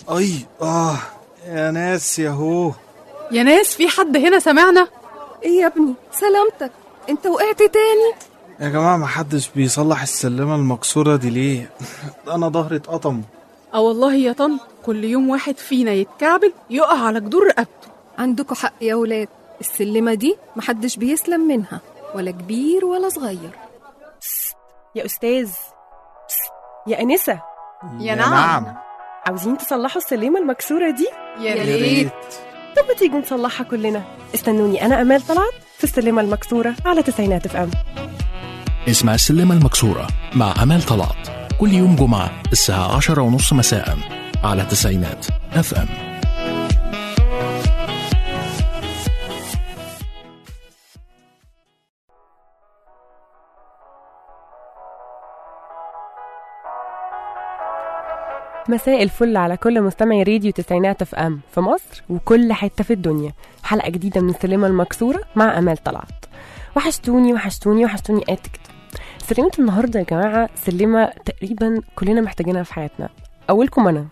اي يا ناس ياهو. يا ناس، في حد هنا سمعنا؟ ايه يا ابني سلامتك، انت وقعت تاني؟ يا جماعة محدش بيصلح السلمة المكسورة دي ليه؟ انا ظهري اتقطم. والله يا طن، كل يوم واحد فينا يتكعبل يقع على جدور رقبته. عندكوا حق يا ولاد، السلمة دي محدش بيسلم منها، ولا كبير ولا صغير. يا أستاذ، يا أنسة، يا نعم. عاوزين تصلحوا السلمة المكسورة دي؟ يا ريت. طب ما تيجوا نصلحها كلنا. استنوني، أنا أمال طلعت في السلمة المكسورة على تسعينات اف ام. اسمع السلمة المكسورة مع أمال طلعت كل يوم جمعة الساعة 10:30 مساء على تسعينات اف ام. مساء الفل على كل مستمعي راديو تسعينات اف ام في مصر وكل حتة في الدنيا. حلقة جديدة من السلمة المكسورة مع أمال طلعت. وحشتوني قد كده. سلمة النهاردة يا جماعة سلمة تقريبا كلنا محتاجينها في حياتنا، أولكم أنا.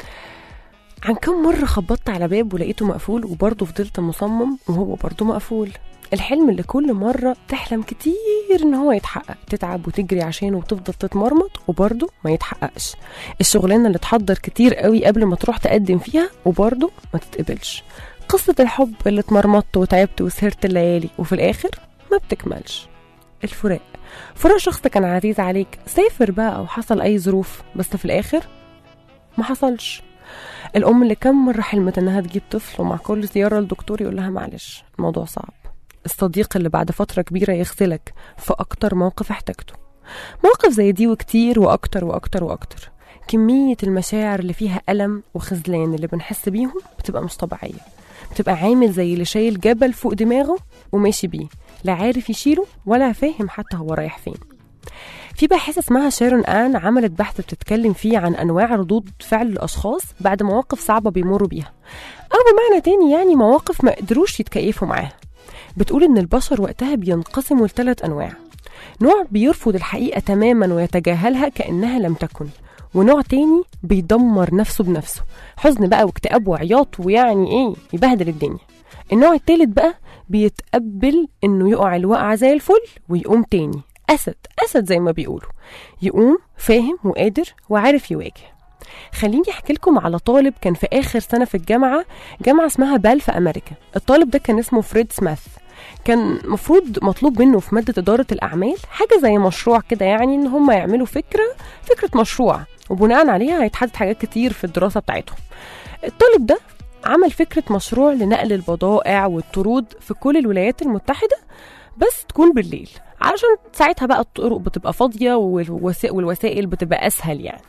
عن كم مرة خبطت على باب ولقيته مقفول وبرضه فضلت مصمم وهو برضه مقفول. الحلم اللي كل مرة تحلم كتير ان هو يتحقق، تتعب وتجري عشانه وتفضل تتمرمط وبرضه ما يتحققش. الشغلانة اللي تحضر كتير قوي قبل ما تروح تقدم فيها وبرضه ما تتقبلش. قصة الحب اللي اتمرمطت وتعبت وسهرت الليالي وفي الآخر ما بتكملش. الفراق، فراق شخص كان عزيز عليك، سافر بقى أو حصل أي ظروف بس في الآخر ما حصلش. الأم اللي كم مرة حلمت إنها تجيب طفل ومع كل زيارة للدكتور يقول لها معلش الموضوع صعب. الصديق اللي بعد فترة كبيرة يغسلك في أكتر موقف احتاجته. موقف زي دي وكتير وأكتر وأكتر وأكتر. كمية المشاعر اللي فيها ألم وخذلان اللي بنحس بيهم بتبقى مش طبيعية. بتبقى عامل زي اللي شايل جبل فوق دماغه وماشي بيه، لا عارف يشيله ولا فاهم حتى هو رايح فين. في باحثة اسمها شارون آن عملت بحث بتتكلم فيه عن أنواع ردود فعل الأشخاص بعد مواقف صعبة بيمروا بيها، أو بمعنى تاني يعني مواقف ما قدروش يتكيفوا معاها. بتقول إن البشر وقتها بينقسموا ل3 أنواع. نوع بيرفض الحقيقة تماما ويتجاهلها كأنها لم تكن، ونوع تاني بيدمر نفسه بنفسه، حزن بقى واكتئاب وعياط ويعني ايه يبهدل الدنيا. النوع التالت بقى بيتقبل انه يقع الوقعة زي الفل ويقوم تاني، أسد زي ما بيقولوا، يقوم فاهم وقادر وعارف يواجه. خليني احكي لكم على طالب كان في آخر سنة في جامعة اسمها بال في أمريكا. الطالب ده كان اسمه فريد سميث. كان مفروض مطلوب منه في مادة إدارة الأعمال حاجة زي مشروع كده، يعني إن هم يعملوا فكرة مشروع وبناء عليها هيتحدد حاجات كتير في الدراسة بتاعتهم. الطالب ده عمل فكرة مشروع لنقل البضائع والطرود في كل الولايات المتحدة، بس تكون بالليل علشان ساعتها بقى الطرق بتبقى فاضية والوسائل بتبقى أسهل يعني.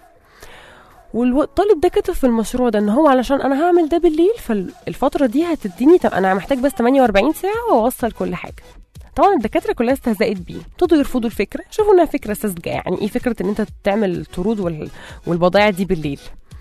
والطالب ده كتب في المشروع ده ان هو علشان انا هعمل ده بالليل فالفتره دي هتديني، طب انا محتاج بس 48 ساعه واوصل كل حاجه. طبعا الدكاتره كلها استهزأت بيه، ابتدوا يرفضوا الفكره، شافوا انها فكره ساذجه. يعني ايه فكره ان انت تعمل الطرود والبضائع دي بالليل؟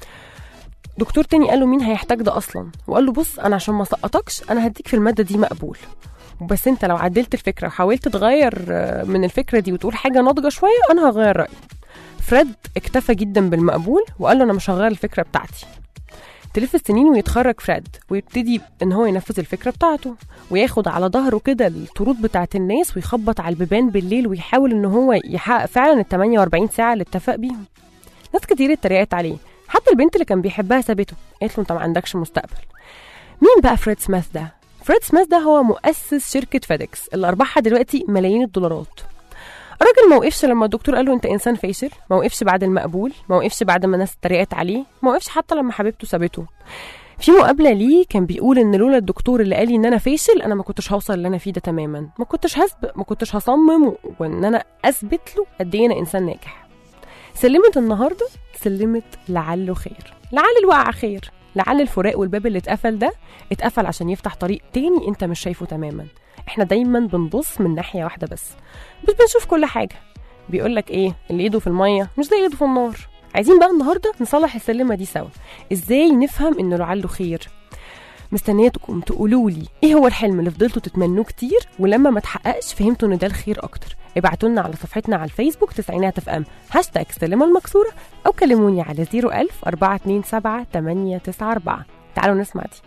دكتور تاني قال له مين هيحتاج ده اصلا، وقال له بص انا عشان ما سقطكش انا هديك في الماده دي مقبول، بس انت لو عدلت الفكره وحاولت تغير من الفكره دي وتقول حاجه ناضجه شويه انا هغير رايي. فريد اكتفى جدا بالمقبول وقال له انا مش هغير الفكره بتاعتي. تلف السنين ويتخرج فريد ويبتدي ان هو ينفذ الفكره بتاعته، وياخد على ظهره كده الطرود بتاعت الناس ويخبط على البيبان بالليل ويحاول ان هو يحقق فعلا 48 ساعه اللي اتفق بيهم. ناس كتير اتريقت عليه، حتى البنت اللي كان بيحبها سابته، قالت له انت ما عندكش مستقبل. مين بقى فريد سميث ده؟ فريد سميث ده هو مؤسس شركه فيديكس اللي ارباحها دلوقتي ملايين الدولارات. الراجل ما وقفش لما الدكتور قال له انت انسان فاشل، ما وقفش بعد المقبول، ما وقفش بعد ما الناس اتريقت عليه، ما وقفش حتى لما حبيبته سابته. في مقابله ليه كان بيقول ان لولا الدكتور اللي قال لي ان انا فاشل انا ما كنتش هوصل اللي انا فيه ده تماما، ما كنتش هصمم وان انا اثبت له قد ايه انا انسان ناجح. سلمت النهارده سلمت لعله خير، لعل الوقعه خير، لعل الفراق والباب اللي اتقفل ده اتقفل عشان يفتح طريق تاني انت مش شايفه تماما. احنا دايما بنبص من ناحيه واحده بس بنشوف كل حاجه. بيقولك ايه، اللي ايده في الميه مش زي ايده في النار. عايزين بقى النهارده نصلح السلمه دي سوا. ازاي نفهم انه لعله خير؟ مستنياتكم تقولولي ايه هو الحلم اللي فضلتوا تتمنوه كتير ولما ما تحققش فهمتوا ان ده الخير اكتر. ابعتولنا على صفحتنا على الفيسبوك تسعينات اف ام #السلمة المكسورة او كلموني على 01000 427 894. تعالوا نسمع دي.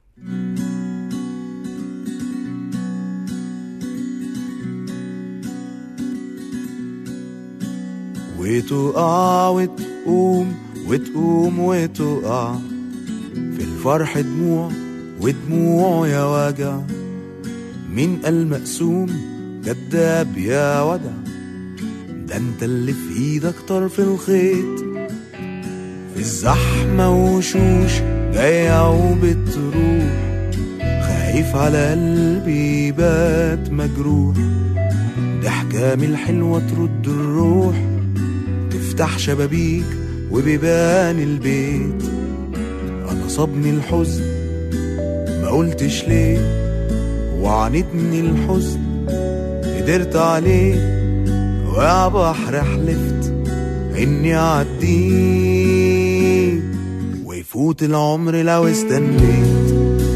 وتقع وتقوم وتقوم وتقع في الفرح دموع ودموع يا وجع. مين قال مقسوم كداب يا ودع؟ ده انت اللي في ايدك طرف الخيط. في الزحمة وشوش جاية وبتروح، خايف على قلبي بات مجروح. ضحكة من الحلوة ترد الروح، تفتح شبابيك وبيبان البيت. انا صابني الحزن ما قلتش ليه، وعانتني الحزن قدرت عليه. ويا بحر حلفت اني اعديه، ويفوت العمر لو استنيت.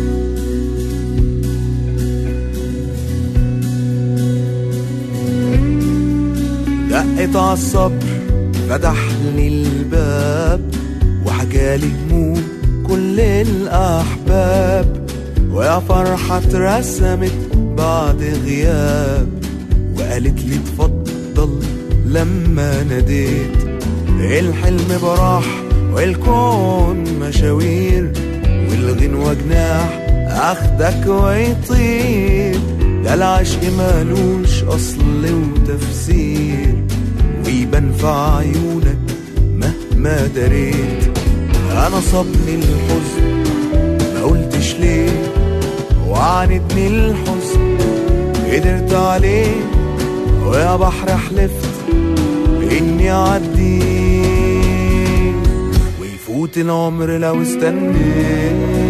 دقت عالصبر فتح لي الباب، وحكالي هموم كل الأحباب. ويا فرحة اترسمت بعد غياب، وقالت لي تفضل لما ناديت. الحلم براح والكون مشاوير، والغنوة جناح أخدك ويطير. ده العشق مالوش أصل وتفسير، ويبان في عيونك مهما دريت. أنا صابني الحزن ما قلتش ليه، وعانتني الحزن قدرت عليه. ويا بحر حلفت إني أعديه، ويفوت العمر لو استنيت.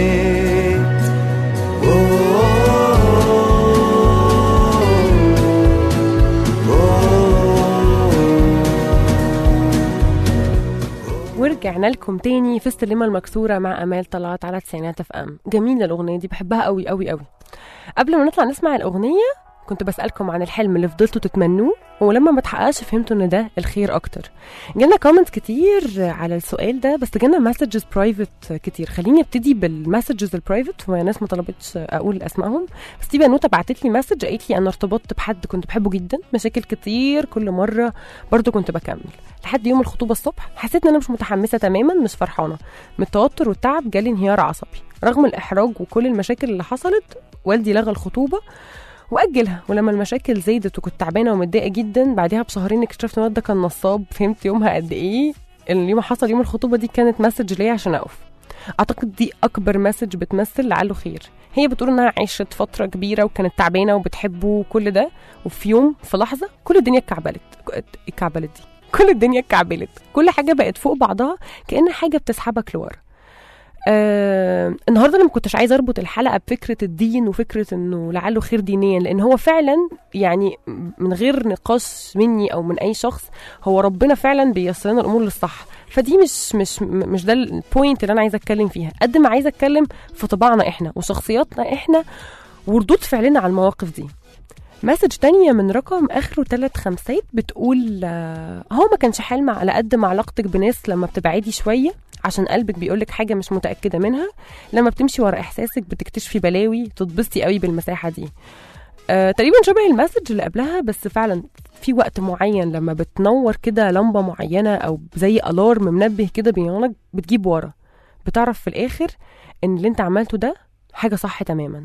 ورجعنا لكم تاني في السلمة المكسورة مع أمال طلعت على تسعينات اف ام. جميلة الأغنية دي، بحبها قوي قوي قوي. قبل ما نطلع نسمع الأغنية كنت بسألكم عن الحلم اللي فضلتوا تتمنوه ولما ما تحققش فهمتوا ان ده الخير اكتر. جالنا كومنتس كتير على السؤال ده، بس جالنا مسجز برايفت كتير. خليني ابتدي بالمسجز البرايفت، وناس ما طلبتش اقول اسمائهم. بس دي بنوته بعتت لي مسج قالت لي انا ارتبطت بحد كنت بحبه جدا، مشاكل كتير كل مره برضو كنت بكمل لحد يوم الخطوبه الصبح. حسيت ان انا مش متحمسه تماما، مش فرحانه، من التوتر والتعب جالي انهيار عصبي. رغم الاحراج وكل المشاكل اللي حصلت والدي لغى الخطوبه واجلها. ولما المشاكل زادت وكنت تعبانه ومتضايقه جدا، بعدها بشهرين اكتشفت ان ده كان نصاب. فهمت يومها قد ايه اليوم حصل يوم الخطوبه دي كانت مسج ليا عشان اقف. اعتقد دي اكبر مسج بتمثل لعله خير. هي بتقول انها عاشت فتره كبيره وكانت تعبانه وبتحبه وكل ده، وفي يوم في لحظه كل الدنيا اتكعبلت دي كل الدنيا اتكعبلت، كل حاجه بقت فوق بعضها كأن حاجه بتسحبك لورا. النهارده انا ما كنتش عايزه اربط الحلقه بفكره الدين وفكره انه لعله خير دينيا، لان هو فعلا يعني من غير نقاش مني او من اي شخص، هو ربنا فعلا بييسر لنا الامور للصح. فدي مش ده البوينت اللي انا عايزه اتكلم فيها، قد ما عايزه اتكلم في طباعنا احنا وشخصياتنا احنا وردود فعلنا على المواقف دي. مسج تانية من رقم اخره 3 5 بتقول هو ما كانش حلم على قد ما علاقتك بناس لما بتبعدي شويه عشان قلبك بيقولك حاجة مش متأكدة منها، لما بتمشي ورا إحساسك بتكتشفي بلاوي، تتبسطي قوي بالمساحة دي. تقريبا شبه المسج اللي قبلها، بس فعلا في وقت معين لما بتنور كده لمبة معينة أو زي ألارم منبه كده بينورك، بتجيب ورا، بتعرف في الآخر إن اللي انت عملته ده حاجة صح تماما.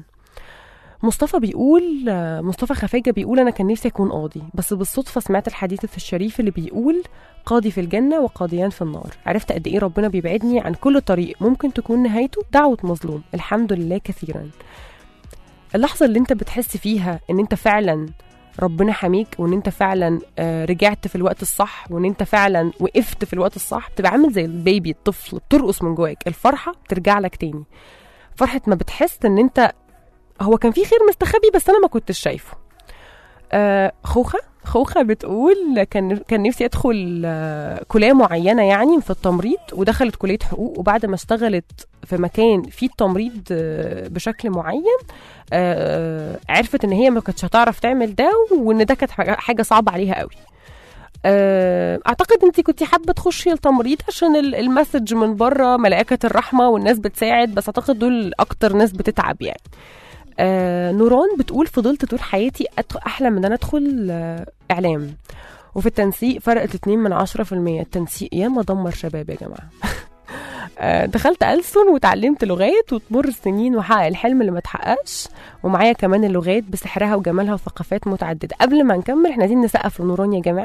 مصطفى خفاجة بيقول أنا كان نفسي أكون قاضي، بس بالصدفة سمعت الحديث الشريف اللي بيقول قاضي في الجنة وقاضيان في النار. عرفت قد إيه ربنا بيبعدني عن كل طريق ممكن تكون نهايته دعوة مظلوم، الحمد لله كثيرا. اللحظة اللي انت بتحس فيها ان انت فعلا ربنا حميك، وان انت فعلا رجعت في الوقت الصح، وان انت فعلا وقفت في الوقت الصح، بتبقى عامل زي البيبي الطفل بترقص من جواك، الفرحة بترجع لك تاني. فرحة ما بتحس ان انت هو كان في خير مستخبي بس انا ما كنتش شايفه. خوخة بتقول كان نفسي ادخل كلية معينة يعني في التمريض، ودخلت كلية حقوق، وبعد ما اشتغلت في مكان فيه التمريض بشكل معين، عرفت ان هي ما كانتش هتعرف تعمل ده، وان ده كانت حاجه صعبه عليها قوي. اعتقد انت كنتي حابه تخشي التمريض عشان المسج من بره ملائكه الرحمه والناس بتساعد، بس اعتقد دول اكتر ناس بتتعب يعني. نوران بتقول فضلت طول حياتي احلم ان انا ادخل اعلام، وفي التنسيق فرقت 2/10%. التنسيق ياما دمر شباب يا جماعه. دخلت ألسن وتعلمت لغات، وتمر السنين وحقق الحلم اللي ما تحققش، ومعايا كمان اللغات بسحرها وجمالها وثقافات متعدده. قبل ما نكمل احنا عايزين نسقف لنوران يا جماعه.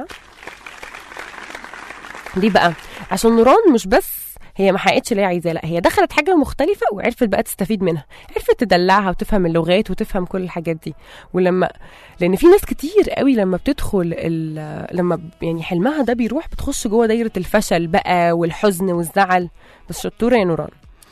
ليه بقى؟ عشان نوران مش بس هي ما حققتش اللي هي عايزاه، لا هي دخلت حاجه مختلفه وعرفت بقى تستفيد منها، عرفت تدلعها وتفهم اللغات وتفهم كل الحاجات دي. لان في ناس كتير قوي لما بتدخل لما يعني حلمها ده بيروح، بتخش جوه دايره الفشل بقى والحزن والزعل. بس شطوره يا نوران.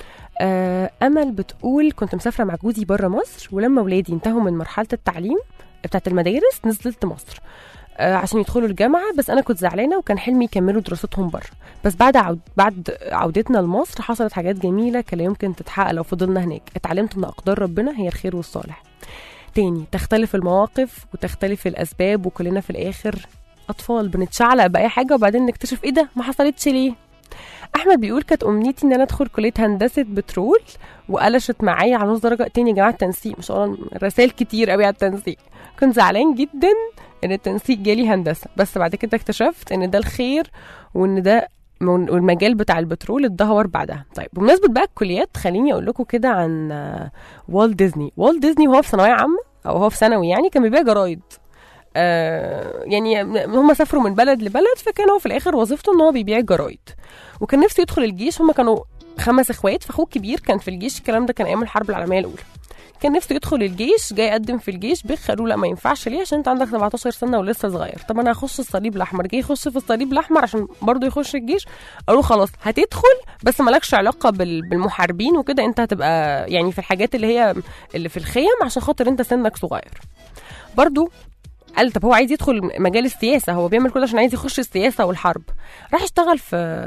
امل بتقول كنت مسافره مع جوزي بره مصر، ولما ولادي انتهوا من مرحله التعليم بتاعت المدارس نزلت مصر عشان يدخلوا الجامعه، بس انا كنت زعلانه وكان حلمي يكملوا دراستهم بره. بس بعد عودتنا لمصر حصلت حاجات جميله كان يمكن تتحقق لو فضلنا هناك. اتعلمت ان اقدار ربنا هي الخير والصالح. تاني تختلف المواقف وتختلف الاسباب، وكلنا في الاخر اطفال بنتشعلق باي حاجه وبعدين نكتشف ايه ده ما حصلتش ليه. احمد بيقول كانت امنيتي ان انا ادخل كليه هندسه بترول، وقلشت معايا على نص درجه. تاني يا جماعه التنسيق، مش الله رسائل كتير قوي على التنسيق. كنت زعلان جدا ان التنسيق جالي هندسه، بس بعد كده اكتشفت ان ده الخير، وان ده والمجال بتاع البترول اتدهور بعدها. طيب بمناسبه بقى الكليات، خليني اقول لكم كده عن والت ديزني. والت ديزني وهو في ثانويه عامه او هو في ثانوي يعني كان بيبيع جرايد. يعني هم سافروا من بلد لبلد، فكان هو في الاخر وظيفته ان هو بيبيع جرايد، وكان نفسه يدخل الجيش. هم كانوا 5 اخوات، فاخوه الكبير كان في الجيش، الكلام ده كان ايام الحرب العالميه الاولى. كان نفسه يدخل الجيش، جاي يقدم في الجيش، قالوا لا ما ينفعش. ليه؟ عشان انت عندك 17 سنه ولسه صغير. طب انا هخش الصليب الاحمر. جاي يخش في الصليب الاحمر عشان برضو يخش الجيش. قالوا خلاص هتدخل، بس مالكش علاقه بالمحاربين وكده، انت هتبقى يعني في الحاجات اللي في الخيم عشان خاطر انت سنك صغير. برضو قال طب هو عايز يدخل مجال السياسه، هو بيعمل كده عشان عايز يخش السياسه والحرب. راح يشتغل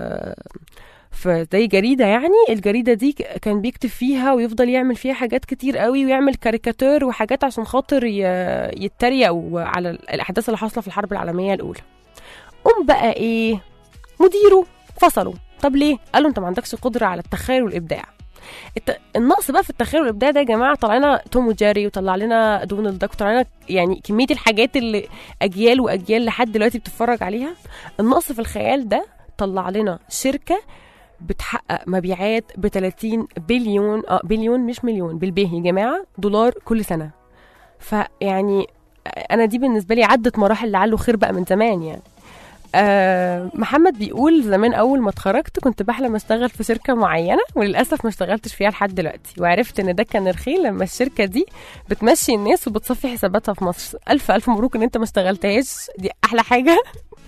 في زي جريده، يعني الجريده دي كان بيكتب فيها ويفضل يعمل فيها حاجات كتير قوي، ويعمل كاريكاتير وحاجات عشان خاطر يتريقوا على الاحداث اللي حاصله في الحرب العالميه الاولى. بقى ايه؟ مديره فصله. طب ليه؟ قالوا انت ما عندكش قدره على التخيل والابداع. النقص بقى في التخيل والابداع ده يا جماعه، طلع لنا توم وجيري، وطلع لنا دونالد داك، وطلع لنا يعني كميه الحاجات اللي اجيال واجيال لحد دلوقتي بتتفرج عليها. النقص في الخيال ده طلع لنا شركه بتحقق مبيعات ب30 بليون بليون مش مليون بالبيه يا جماعه دولار كل سنه. فيعني انا دي بالنسبه لي عدت مراحل لعله خير بقى من زمان يعني. محمد بيقول زمان اول ما اتخرجت كنت بحلم اشتغل في شركه معينه، وللاسف ما اشتغلتش فيها لحد دلوقتي، وعرفت ان ده كان الخير لما الشركه دي بتمشي الناس وبتصفي حساباتها في مصر. الف مبروك ان انت ما اشتغلتهاش، دي احلى حاجه.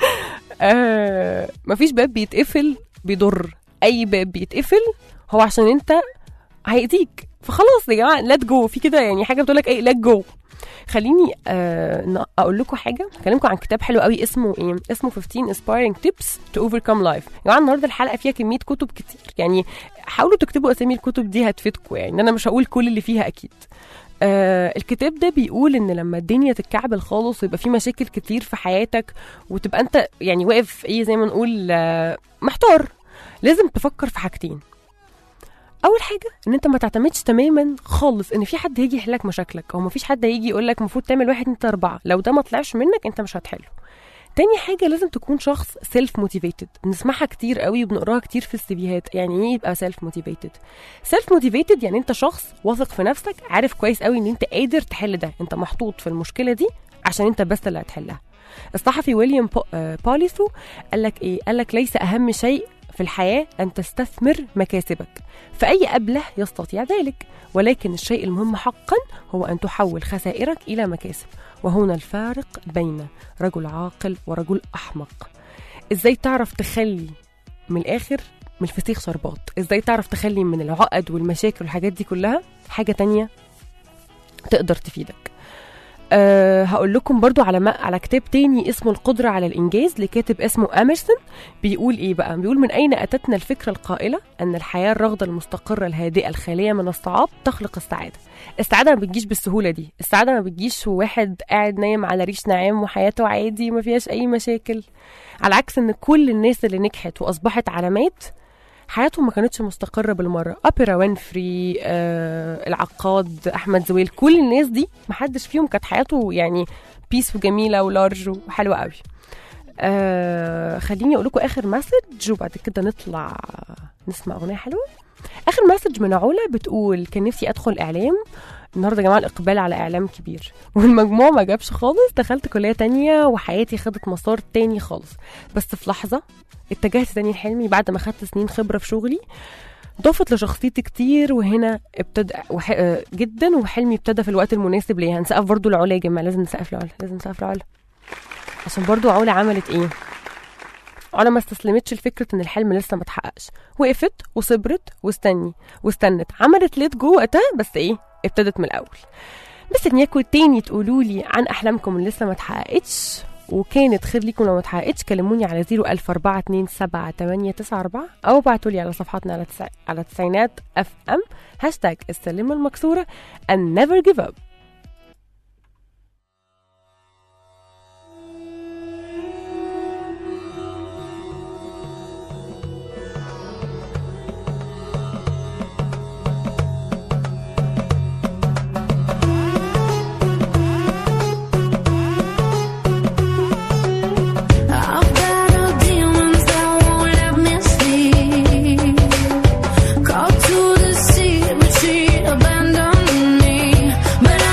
مفيش باب بيتقفل بيضر، اي باب بيتقفل هو عشان انت هيأذيك، فخلاص يا جماعه ليت جو. في كده يعني حاجه بتقول لك ايه؟ ليت جو. خليني اقول لكم حاجه، هكلمكم عن كتاب حلو قوي اسمه ايه؟ اسمه 15 inspiring tips to overcome life. يا جماعه النهارده الحلقه فيها كميه كتب كتير، يعني حاولوا تكتبوا اسامي الكتب دي هتفيدكم، يعني انا مش هقول كل اللي فيها اكيد. الكتاب ده بيقول ان لما الدنيا تتكعبل خالص ويبقى في مشاكل كتير في حياتك، وتبقى انت يعني واقف ايه زي ما نقول محتار، لازم تفكر في حاجتين. اول حاجه ان انت ما تعتمدش تماما خالص ان في حد هيجي يحلك مشاكلك، او ما فيش حد هيجي يقول لك المفروض تعمل 1 2 4، لو ده ما طلعش منك انت مش هتحله. تاني حاجه لازم تكون شخص سيلف موتيفيتد، بنسمعها كتير قوي وبنقراها كتير في السيفيهات. يعني ايه يبقى سيلف موتيفيتد؟ سيلف موتيفيتد يعني انت شخص واثق في نفسك، عارف كويس قوي ان انت قادر تحل ده، انت محطوط في المشكله دي عشان انت بس اللي هتحلها. الصحفي ويليام باليثو قال لك ايه؟ قال لك ليس اهم شيء في الحياة أن تستثمر مكاسبك، فأي أبله يستطيع ذلك، ولكن الشيء المهم حقا هو أن تحول خسائرك إلى مكاسب، وهنا الفارق بين رجل عاقل ورجل أحمق. إزاي تعرف تخلي من الآخر من الفسيخ شربات؟ إزاي تعرف تخلي من العقد والمشاكل والحاجات دي كلها حاجة تانية تقدر تفيدك؟ هقول لكم برضو على كتاب تاني اسمه القدرة على الإنجاز لكاتب اسمه أميرسون. بيقول إيه بقى؟ بيقول: من أين أتتنا الفكرة القائلة أن الحياة الرغدة المستقرة الهادئة الخالية من الصعاب تخلق السعادة؟ السعادة ما بتجيش بالسهولة دي، السعادة ما بتجيش وواحد قاعد نايم على ريش نعام وحياته عادي وما فيهاش أي مشاكل. على عكس أن كل الناس اللي نجحت وأصبحت علامات حياتهم ما كانتش مستقرة بالمرة. أوبرا وينفري، العقاد، أحمد زويل، كل الناس دي محدش فيهم كانت حياته يعني بيس وجميلة ولارج وحلوة قوي. خليني أقول لكم آخر مسج وبعد كده نطلع نسمع أغنية حلوة. آخر مسج من علا بتقول: كان نفسي أدخل إعلام، النهارده يا جماعه الإقبال على إعلام كبير والمجموع ما جابش خالص، دخلت كلية تانية وحياتي خدت مسار تاني خالص، بس في لحظة اتجهت تاني لحلمي بعد ما خدت سنين خبرة في شغلي ضافت لشخصيتي كتير، وهنا ابتدى جدا، وحلمي ابتدى في الوقت المناسب ليها. هنسقف برضو لعلا يا جماعه، لازم نسقف لعلا عشان برضو علا عملت ايه؟ علا ما استسلمتش لفكره ان الحلم لسه ما اتحققش، وقفت وصبرت واستنت، عملت ليت جو وقتها، بس ايه؟ ابتدت من الاول. بس انكم تاني تقولوا لي عن احلامكم اللي لسه ما اتحققتش وكانت خير ليكم لو ما اتحققتش، كلموني على 014278994 او ابعتوا لي على صفحاتنا على تسعينات FM #السلمة المكسورة and never give up. But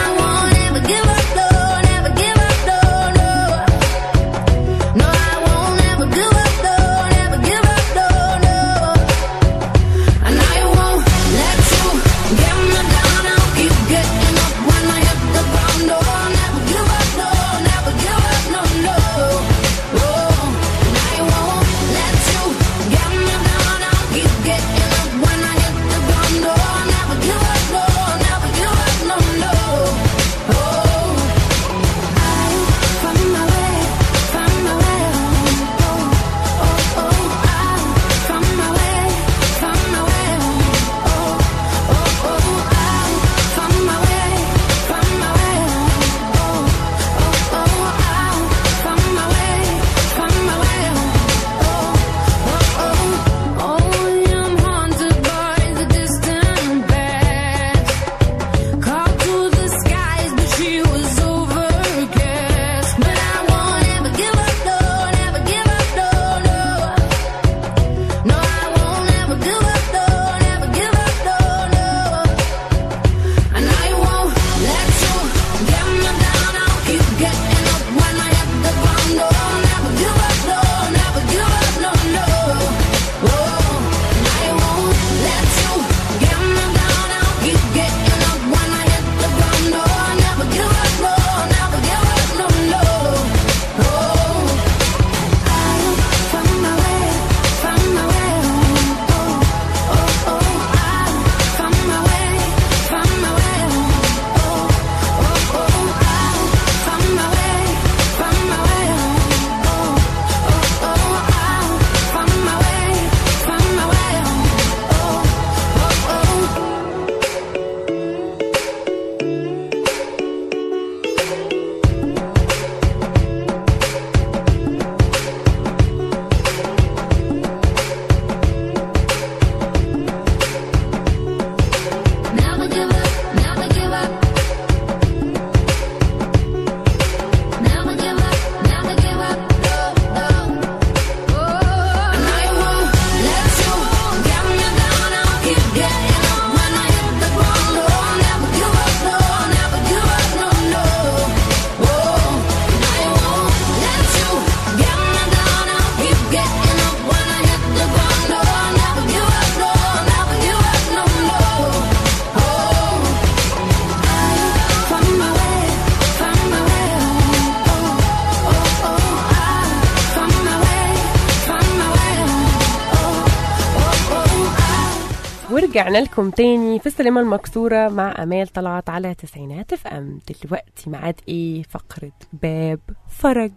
ورجعنا لكم تاني في السلمة المكسورة مع أمال طلعت على تسعينات اف ام. دلوقتي معاد ايه؟ فقرة باب فرج.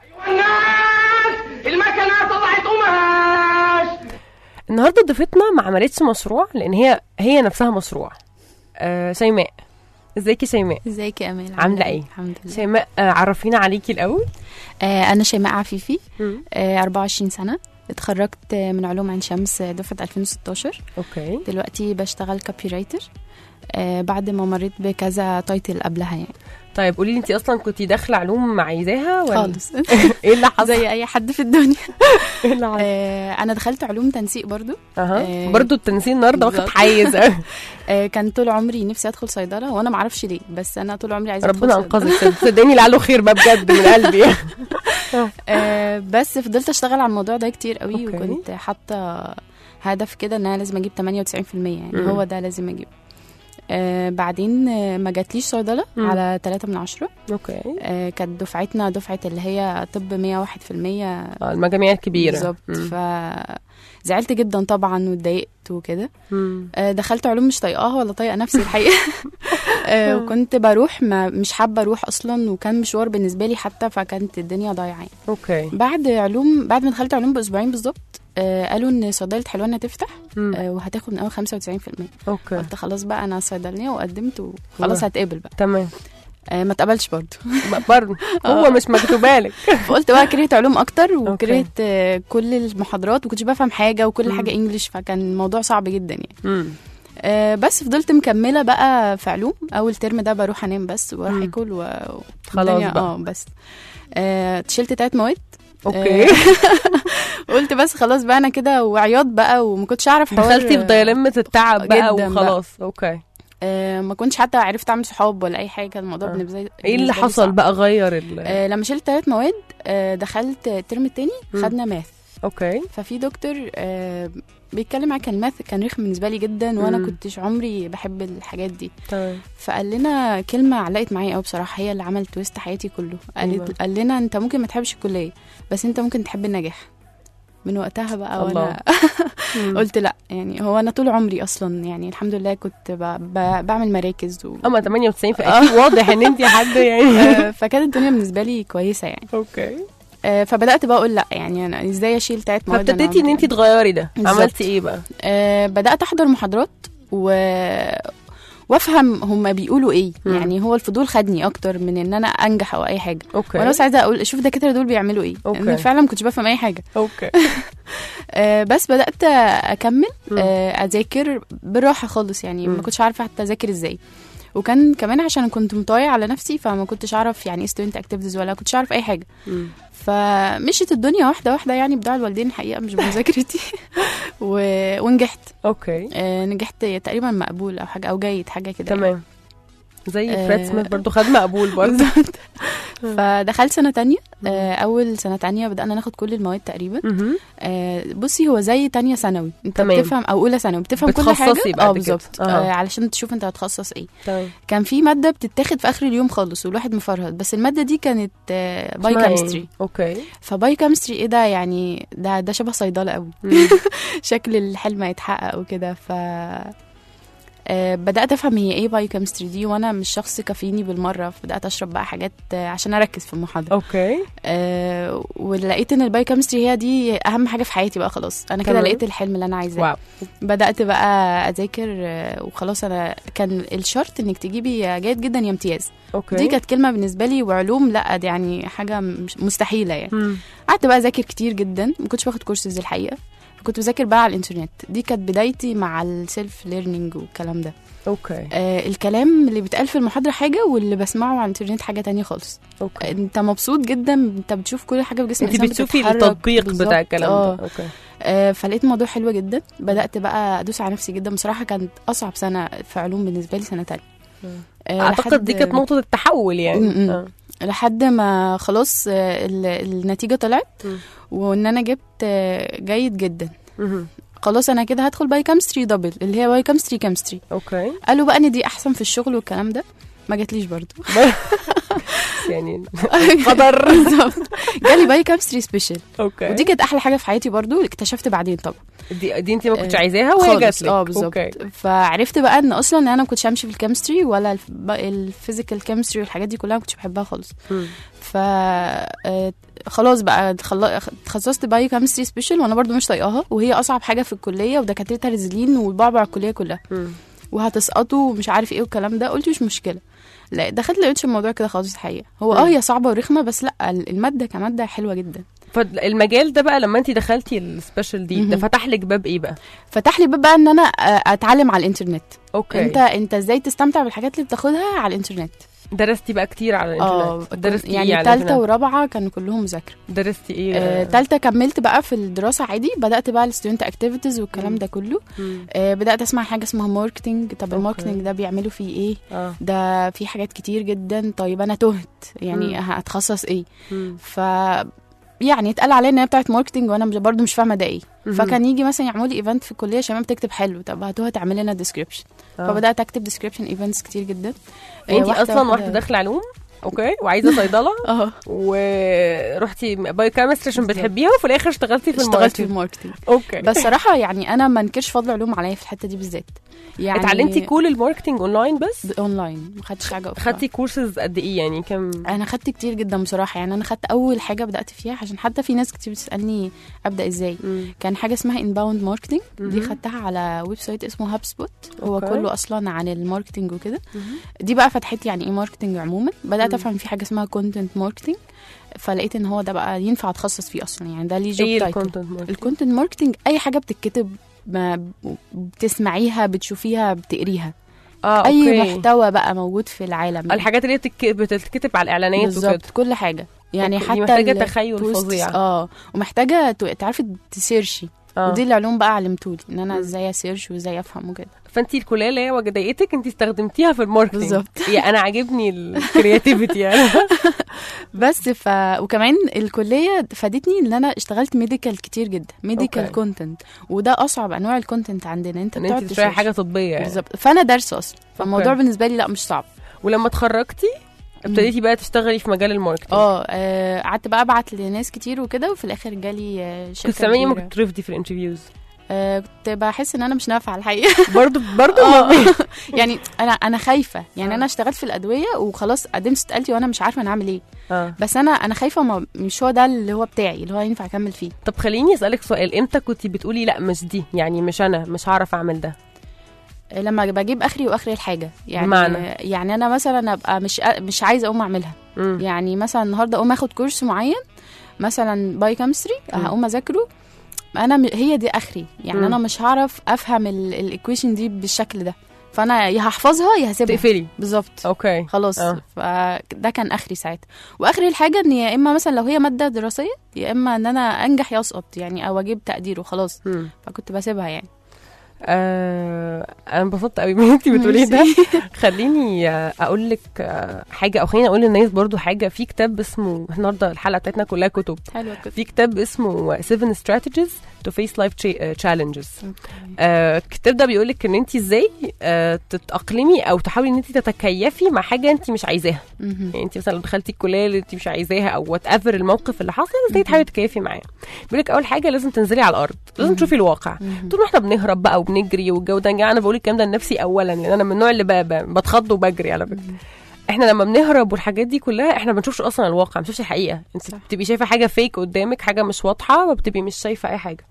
المكنة طلعت قماش. النهاردة ضيفتنا ما عملتش مشروع لأن هي نفسها مشروع. شيماء، ازيك يا شيماء؟ ازيك يا امال؟ عامله ايه؟ الحمد لله. شيماء، عرفينا عليكي الاول. انا شيماء عفيفي، 24 سنه، اتخرجت من علوم عين شمس دفعه 2016. اوكي. دلوقتي بشتغل كوبي رايتر بعد ما مريت بكذا تايتل قبلها يعني. طيب قولي لي، انت اصلا كنتي داخله علوم عايزاها ولا خالص؟ ايه اللي حصل؟ زي اي حد في الدنيا. ايه اللي حصل؟ انا دخلت علوم تنسيق برضو. برضو التنسيق النهارده واخد حيز. كان طول عمري نفسي ادخل صيدله وانا ما اعرفش ليه، بس انا طول عمري عايزه ربنا انقذك، صدقني لعله خير بقى بجد من قلبي. بس فضلت اشتغل على الموضوع ده كتير قوي. أوكي. وكنت حاطه هدف كده ان انا لازم اجيب 98% يعني. هو ده لازم اجيب. بعدين ما جاتليش صيدله على 3/10. اوكي. كانت دفعتنا دفعه اللي هي طب 101%. المجاميع الكبيره بالظبط. فزعلت جدا طبعا واتضايقت وكده. دخلت علوم مش طايقاها ولا طايقه نفسي الحقيقه. وكنت بروح مش حابه اروح اصلا، وكان مشوار بالنسبه لي حتى، فكانت الدنيا ضايعه. اوكي. بعد ما دخلت علوم باسبوعين بالظبط قالوا ان صيدله حلوان هتفتح وهتاخد من اول 95%. اوكي. قلت خلاص بقى انا صيدلانيه وقدمت وخلاص هتقبل بقى. تمام. ما اتقبلش برضه هو مش مكتوبالك. فقلت بقى كرهت علوم اكتر، وكرهت كل المحاضرات، وكنتش بفهم حاجه وكل حاجه انجليش، فكان الموضوع صعب جدا يعني. بس فضلت مكمله بقى في علوم. اول ترم ده بروح انام بس وراح اكل خلاص بقى. بس شلت 3 مواد. اوكي. قلت بس خلاص بقى انا كده، وعياط بقى، وما كنتش اعرف حوار. دخلتي في ضيلمة التعب بقى وخلاص بقى. اوكي. ما كنتش حتى عرفت اعمل صحاب ولا اي حاجه. الموضوع بالنسبه لي ايه اللي حصل بقى؟ غير لما شلت 3 مواد دخلت الترم التاني خدنا ماث. اوكي. ففي دكتور بيتكلم عن الماث، كان رخم بالنسبه لي جدا، وانا كنتش عمري بحب الحاجات دي. تمام. فقال لنا كلمه علقت معايا قوي بصراحه، هي اللي عملت تويست حياتي كله. قال لنا انت ممكن ما تحبش الكليه، بس انت ممكن تحب النجاح. من وقتها بقى وانا قلت لا، يعني هو انا طول عمري اصلا يعني الحمد لله كنت بعمل مراكز اما 98 فاكيد واضح ان انت حد يعني. فكانت الدنيا بالنسبه لي كويسه يعني. اوكي. فبدات بقى اقول لا، يعني انا ازاي اشيل 3 مواد؟ فابتديتي ان انت تغيري ده. عملتي ايه بقى؟ بدات احضر محاضرات وافهم هم بيقولوا ايه. يعني هو الفضول خدني اكتر من ان انا انجح او اي حاجه. اوكي. وانا بس عايزه اقول اشوف الدكاتره دول بيعملوا ايه. انا فعلا ما كنتش بفهم اي حاجه. اوكي. بس بدات اكمل اذاكر بالراحه خالص يعني. ما كنتش عارفه حتى اذاكر ازاي، وكان كمان عشان كنت مطايع على نفسي، فما كنتش اعرف يعني ايه ستودنت اكتيفيتيز، ولا كنتش اعرف اي حاجه. فمشيت الدنيا واحده واحده يعني، بدعاء الوالدين الحقيقه مش بمذاكرتي. ونجحت. اوكي. نجحت تقريبا مقبول او حاجه، او جيد حاجه كده. تمام. زي فريد سميث برضو خد مقبول برضو. فدخلت سنه تانية. اول سنه تانية بدأنا ناخد كل المواد تقريبا. بصي هو زي تانية ثانوي، انت بتفهم، او اولى ثانوي بتفهم كل حاجه. بالظبط. علشان تشوف انت هتخصص ايه. طيب. كان في ماده بتتاخد في اخر اليوم خالص والواحد مفرهد، بس الماده دي كانت باي كيمستري. اوكي. فباي كيمستري ايه ده يعني؟ ده شبه صيدله قوي. شكل الحلم هيتحقق وكده. بدأت أفهم هي إيه بايوكيمستري دي، وأنا مش شخص كافيني بالمرة، فبدأت أشرب بقى حاجات عشان أركز في المحاضرة. أوكي. ولقيت إن البايوكيمستري هي دي أهم حاجة في حياتي بقى. خلاص أنا كده لقيت الحلم اللي أنا عايزاه. بدأت بقى أذاكر وخلاص. أنا كان الشرط إنك تجيبي جيد جدا يا امتياز. أوكي. دي كانت كلمة بالنسبة لي، وعلوم لأ، دي يعني حاجة مستحيلة يعني. قعدت بقى أذاكر كتير جدا، ما كنتش باخد كورسز الحقيقة، كنت بذاكر بقى على الانترنت. دي كانت بدايتي مع السيلف ليرنينج والكلام ده. اوكي. الكلام اللي بيتقال في المحاضره حاجه، واللي بسمعه على الانترنت حاجه تانية خالص. اوكي. انت مبسوط جدا، انت بتشوف كل حاجه في جسمك، انت بتشوفي التطبيق بتاع الكلام ده. اوكي. فلقيت الموضوع حلو جدا. بدات بقى ادوس على نفسي جدا بصراحه. كانت اصعب سنه في علوم بالنسبه لي سنه تانية. اعتقد دي كانت نقطه التحول يعني. لحد ما خلاص النتيجه طلعت، وان انا جبت جيد جدا. خلاص انا كده هدخل باي كيمستري دبل، اللي هي باي كيمستري. اوكي. قالوا بقى ان دي احسن في الشغل والكلام ده. ما جاتليش برضو. يعني قدر. بالظبط. جالي بايو كيمستري سبيشال، اوكي. ودي كانت احلى حاجه في حياتي برضو، اكتشفت بعدين طبعا دي انت ما كنتش عايزاها وهي جات لك. بالظبط. فعرفت بقى ان اصلا انا ما كنتش همشي في الكيمستري ولا الفيزيكال كيمستري والحاجات دي كلها ما كنتش بحبها خالص. ف خلاص بقى تخصصت بايو كيمستري سبيشال، وانا برضو مش طايقاها، وهي اصعب حاجه في الكليه، ودكاترتها رزلين وبعبع الكليه كلها، وهتسقطوا ومش عارف ايه والكلام ده. قلت مش مشكله، لا دخلت لقيتش الموضوع كده خالص الحقيقه. هو هي صعبه ورخمه، بس لا الماده كماده حلوه جدا. فالمجال ده بقى لما انت دخلتي السبيشال دي ده فتح لك باب ايه بقى؟ فتح لي باب بقى ان انا اتعلم على الانترنت. اوكي. انت ازاي تستمتع بالحاجات اللي بتاخدها على الانترنت. درستي بقى كتير على الانترنت؟ درستي يعني ثالثه ورابعه كانوا كلهم مذاكره. درستي ايه؟ ثالثه كملت بقى في الدراسه عادي، بدات بقى الستودنت اكتيفيتيز والكلام ده كله. بدات اسمع حاجه اسمها ماركتنج. طب الماركتنج ده بيعملوا فيه ايه؟ ده في حاجات كتير جدا. طيب انا تهت يعني هتخصص ايه؟ ف يعني اتقال عليا ان هي بتاعت ماركتنج، وانا برضو مش فاهمه ده ايه. فكان يجي مثلا يعملوا لي ايفنت في الكليه، شباب بتكتب حلو، طب هاتوها تعمل لنا ديسكريبشن. فبدات اكتب ديسكريبشن ايفنتس كتير جدا. انت اصلا واحده داخله علوم اوكي وعايزه صيدله ورحتي بايو كيمستري عشان بتحبيها، وفي الاخر اشتغلت في الماركتنج. اوكي. بس صراحه يعني انا ما انكرش فضل علوم عليا في الحته دي بالذات. يعني اتعلمتي كل الماركتنج اونلاين؟ بس اونلاين، ما خدتش حاجه اخرى. خدتي كورسز قد ايه يعني؟ كم؟ انا خدت كتير جدا بصراحه. يعني انا خدت اول حاجه بدات فيها، عشان حتى في ناس كتير بتسالني ابدا ازاي. كان حاجه اسمها انباوند ماركتنج، دي خدتها على ويب سايت اسمه هاب سبوت. هو كله اصلا عن الماركتنج وكده. دي بقى فتحت يعني ايه ماركتنج عموما. بدات افهم في حاجه اسمها كونتنت ماركتنج، فلقيت ان هو ده بقى ينفع اتخصص فيه اصلا. يعني ده ليه جوب تايتل. الكونتنت ماركتنج اي حاجه بتتكتب، بتسمعيها، بتشوفيها، بتقريها. اي محتوى بقى موجود في العالم، الحاجات اللي بتتكتب على الاعلانات وكده، كل حاجه. يعني حتى محتاجه تخيل فظيع. ومحتاجه تعرفي تسيرشي. ودي العلوم بقى علمتولي ان انا ازاي اسيرش وازاي افهم وكده. فانتي الكليه اللي هي وجديتك انتي استخدمتيها في الماركتنج. بالظبط. يعني انا عاجبني الكرياتيفيتي يعني. بس وكمان الكليه فادتني ان انا اشتغلت ميديكال كتير جدا، ميديكال كونتنت، وده اصعب انواع الكونتنت عندنا. انت بتقعد تشرحي حاجه طبيه يعني. بالظبط. فانا دارسه اصلا، فالموضوع بالنسبه لي لا مش صعب. ولما اتخرجتي ابتديتي بقى تشتغلي في مجال الماركتنج؟ قعدت بقى ابعت لناس كتير وكده، وفي الاخر جالي شركه. كنت سامعه ممكن ترفضي في الانترفيوز؟ كنت بحس ان انا مش نافعه الحقيقه. برضو يعني انا خايفه. يعني انا اشتغلت في الادويه وخلاص قدمت استقالتي وانا مش عارفه انا اعمل ايه. بس انا خايفه مش هو ده اللي هو بتاعي اللي هو ينفع اكمل فيه. طب خليني اسالك سؤال، امتى كنتي بتقولي لا مش دي، يعني مش انا مش هعرف اعمل ده؟ لما بجيب اخري واخري الحاجه. يعني انا مثلا ابقى مش عايزه اقوم اعملها. يعني مثلا النهارده اقوم اخد كورس معين مثلا بايو كيمستري، هقوم اذاكره، انا هي دي اخري. يعني انا مش هعرف افهم الايكويشن دي بالشكل ده، فانا يا هحفظها يا هسيبها. تقفلي. بالظبط. اوكي خلاص. فده كان اخري ساعتها. واخري الحاجه ان يا اما مثلا لو هي ماده دراسيه، يا اما ان انا انجح يا اسقط يعني، او اجيب تقدير وخلاص. فكنت بسيبها يعني. انا انبسطت قوي من انتي بتقولي ده. خليني اقول لك حاجه، او خليني اقول للناس برضو حاجه. في كتاب اسمه، النهارده الحلقه بتاعتنا كلها كتب. حلوه. في كتاب اسمه 7 Strategies to Face Life Challenges. الكتاب ده بيقول لك ان انتي ازاي تتاقلمي او تحاولي ان انتي تتكيفي مع حاجه انتي مش عايزاها. يعني انتي مثلا لو دخلتي الكليه اللي انتي مش عايزاها، او وات ايفر الموقف اللي حصل، ازاي تحاولي تتكيفي معاه. بيقول لك اول حاجه لازم تنزلي على الارض، لازم تشوفي الواقع. طول ما احنا بنهرب بقى وبنجري والجو ده، انا بقول الكلام ده لنفسي اولا، لان انا من النوع اللي بتخض وبجري على فكره. احنا لما بنهرب والحاجات دي كلها، احنا ما بنشوفش اصلا الواقع، ما بنشوفش الحقيقه. انت بتبقي شايفه حاجه فيك قدامك، حاجه مش واضحه، وبتبقي مش شايفه اي حاجه.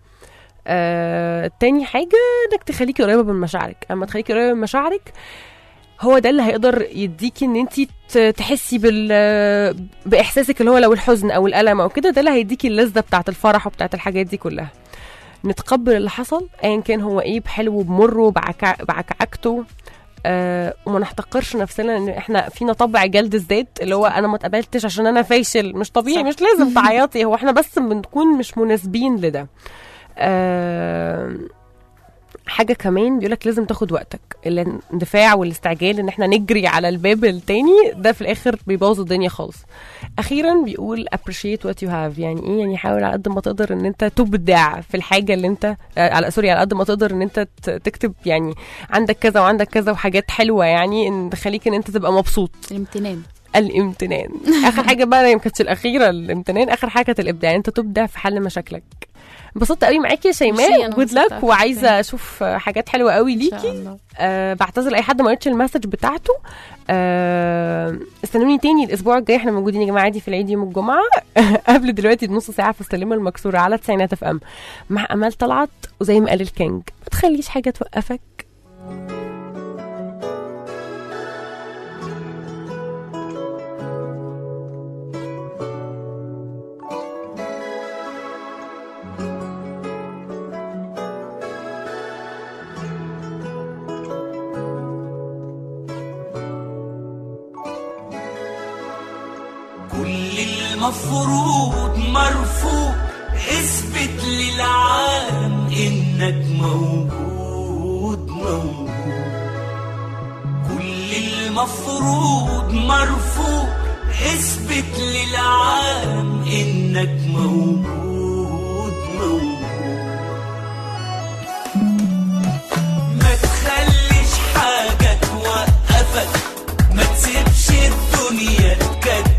تاني حاجه انك تخليكي قريبه من مشاعرك. اما تخليكي قريبه من مشاعرك، هو ده اللي هيقدر يديكي ان انت تحسي باحساسك اللي هو لو الحزن او الالم او كده، ده اللي هيديكي اللذه بتاعه الفرح وبتاعه الحاجات دي كلها. نتقبل اللي حصل ايا كان هو ايه، بحلو وبمره بعكعكته. وما نحتقرش نفسنا ان احنا فينا طبع جلد الذات اللي هو انا ما اتقبلتش عشان انا فاشل. مش طبيعي، مش لازم تعيطي، هو احنا بس بنكون مش مناسبين لده. حاجه كمان بيقولك لازم تاخد وقتك. الاندفاع والاستعجال ان احنا نجري على الباب التاني ده في الاخر بيبوظ الدنيا خالص. اخيرا بيقول appreciate what you have، يعني ايه؟ يعني حاول على قد ما تقدر ان انت تبدع في الحاجه اللي انت على قد ما تقدر ان انت تكتب يعني عندك كذا وعندك كذا وحاجات حلوه يعني ان تخليك ان انت تبقى مبسوط. الامتنان اخر حاجه بقى، ما كانتش الاخيره الامتنان، اخر حاجه كانت الابداع، انت تبدع في حل مشاكلك. انبسطت قوي معاكي يا شيماء، جود لك، وعايزه اشوف حاجات حلوه قوي ليكي. بعتذر اي حد ما قريتش المسج بتاعته. استنوني تاني الاسبوع الجاي، احنا موجودين يا جماعه عادي في العيد يوم الجمعه قبل دلوقتي بنص ساعه في السلمه المكسوره على تسعينات اف ام مع امال طلعت. وزي ما قال الكينج ما تخليش حاجه توقفك. المفروض مرفوض، اثبت للعالم انك موجود. كل المفروض مرفوض، اثبت للعالم انك موجود. ما تخليش حاجة توقفك، ما تسيبش الدنيا تكدر